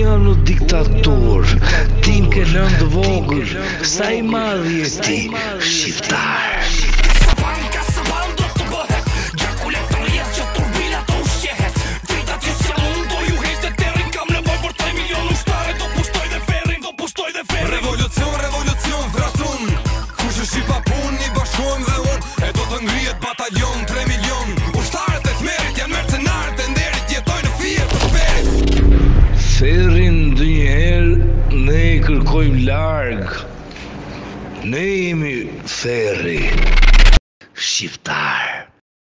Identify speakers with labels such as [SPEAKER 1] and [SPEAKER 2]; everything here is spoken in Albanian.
[SPEAKER 1] nonu diktator, tim ke nëndë vogël, sa I madh je ti, shqiptar.
[SPEAKER 2] Revolucion, vrasun, kush është Shqipa pun, I bashkojmë dhe unë, e do të ngrihet batalion, 3 milion, ushtarët e t'merit, janë mercenarët e nderit, jetoj në fije të shperit.
[SPEAKER 1] Ferrin ndonjëherë ne I kërkojmë larg, ne jemi ferri, shqiptar.